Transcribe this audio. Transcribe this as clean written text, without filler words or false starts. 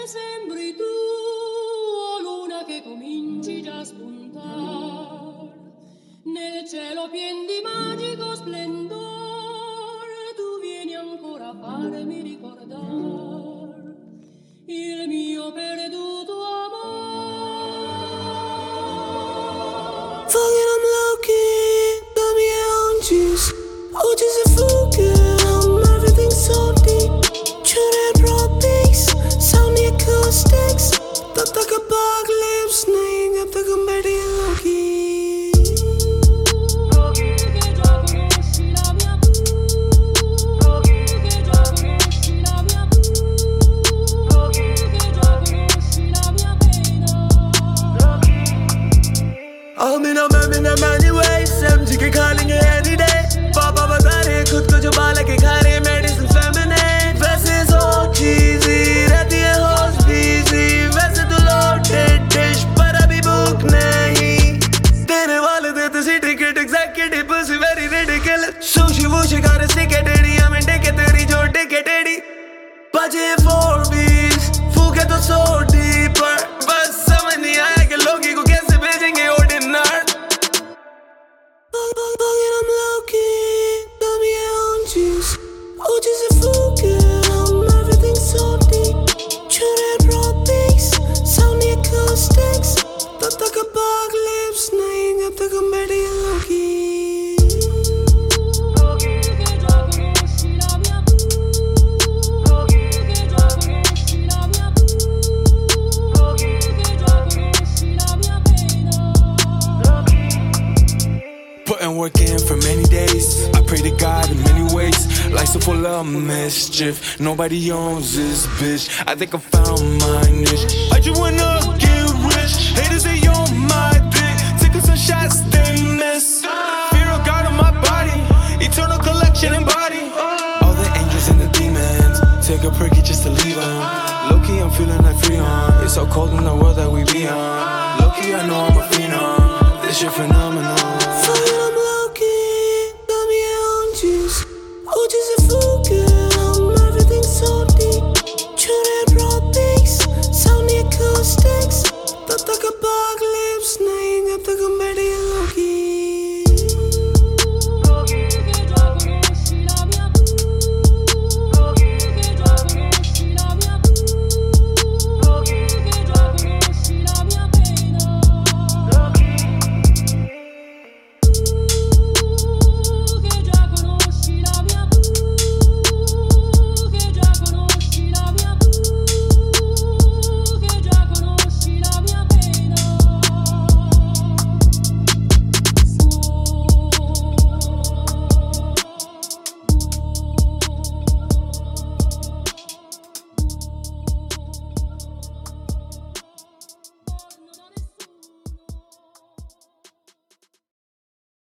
sembri tu, o luna che cominci già a spuntar, nel cielo pien di magico splendor, tu vieni ancora a farmi ricordar il mio perduto amor. Fucking I'm low-key, got me on juice. Oceans are fucking, everything so deep. Tune broad bass, sound the acoustics. तब तक apocalypse नहीं, जब तक हम बैठे हैं low-key. I'm in a many ways, समझ के खा लेंगे any day. पापा बता रहे खुद को जो बाला के खा रहे medicine feminine. वैसे so cheesy रहती है host busy. वैसे तो loaded dish पर अभी भूख नहीं. तेरे वाले देते सी ticket executive pussy very ridiculous. Sushi wushy gotta stick it daddy. I'm in ticket तेरी जो ticket daddy. बजे 4 फूके तो so deeper. बस समझ नहीं आया कि लोगी को कैसे भेजेंगे ordinary. Bugging, I'm low-key, got me on juice. Oceans are fucking, everything so deep. Tune broad bass, sound the acoustics. तब तक apocalypse नहीं, जब तक हम बैठे हैं low-key. Putting work in for many days. I pray to God in many ways. Life's so full of mischief. Nobody owns this bitch. I think I found my niche. I just wanna get rich. Haters, they on my dick. Taking some shots, they miss. Fear of God on my body. Eternal collection and body. All the angels and the demons. Take a perky just to leave them. Low-key, I'm feeling like Freon. It's so cold in the world that we be on. Low-key, I know I'm a phenom. This shit phenomenal.